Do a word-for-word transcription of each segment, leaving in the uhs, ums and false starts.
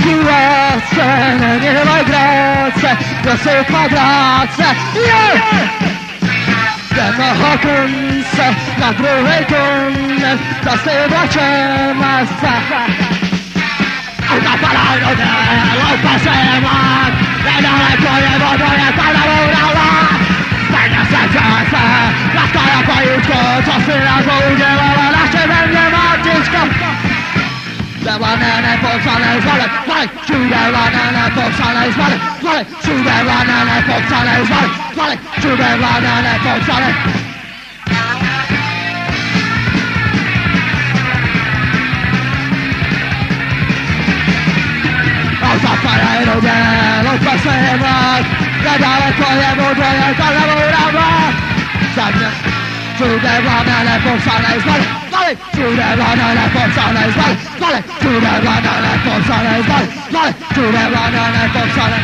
Diváce, nedělaj gráce, prosím kvadráce, yeah! Jednoho konce na druhý konec, zase vlačeme se. Auta padají do děl, loupa se je mlad, nedaleko je vodoje, tady voudala. Stejně se čase, láska jako jíčko, co si na to udělala, naše země matička. Devlané nepopsané zvali, zvali, všude vládne nepopsané zvali, zvali, všude vládne nepopsané zvali, zvali, všude vládne nepopsané. Auta padají do děl, loupa se je mlad, nedaleko je vodoje, tady voudala. Země, všude vládne nepopsané zvali, zvali, všude vládne nepopsané zvali, zvali, všude vládne nepopsané zvali, zvali, všude vládne nepopsané.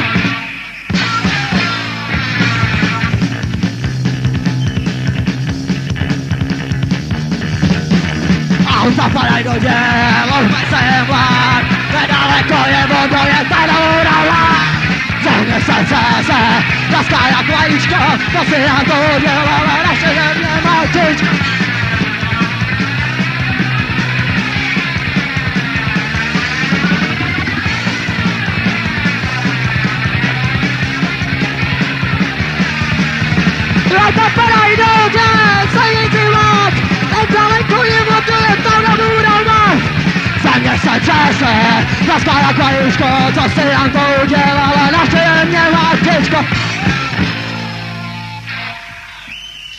Auta padají do děl, loupa se je mlad, nedaleko je vodoje, tady voudala. Země se třese, láska jako vajíčko, to si na to udělala, naše země matička. Auta padají do děl, silnici vlak, nedaleko je vodoje, tady voudala. Země se třese, láska jako vajíčko, to si na to udělala, naše země matička.